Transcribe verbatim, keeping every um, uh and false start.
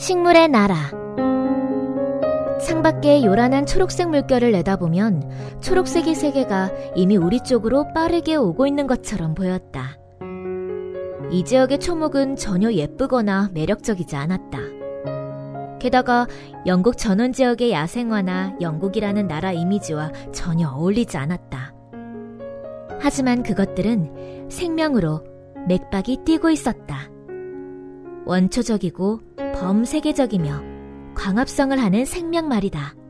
식물의 나라. 창밖에 요란한 초록색 물결을 내다보면 초록색의 세계가 이미 우리 쪽으로 빠르게 오고 있는 것처럼 보였다. 이 지역의 초목은 전혀 예쁘거나 매력적이지 않았다. 게다가 영국 전원 지역의 야생화나 영국이라는 나라 이미지와 전혀 어울리지 않았다. 하지만 그것들은 생명으로 맥박이 뛰고 있었다. 원초적이고 범세계적이며 광합성을 하는 생명 말이다.